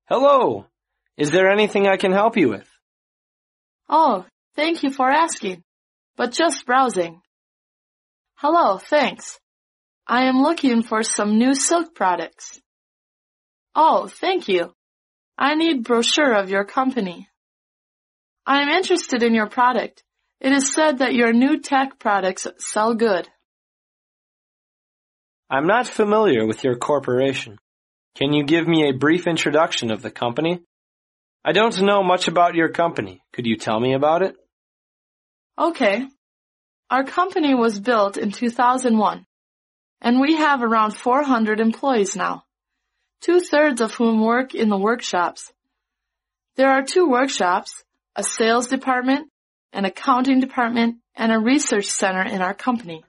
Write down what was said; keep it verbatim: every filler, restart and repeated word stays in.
Hello. Is there anything I can help you with? Oh, thank you for asking, but just browsing. Hello, thanks. I am looking for some new silk products. Oh, thank you. I need brochure of your company. I am interested in your product. It is said that your new tech products sell good. I'm not familiar with your corporation. Can you give me a brief introduction of the company? I don't know much about your company. Could you tell me about it? Okay. Our company was built in two thousand one, and we have around four hundred employees now, two-thirds of whom work in the workshops. There are two workshops, a sales department, an accounting department, and a research center in our company.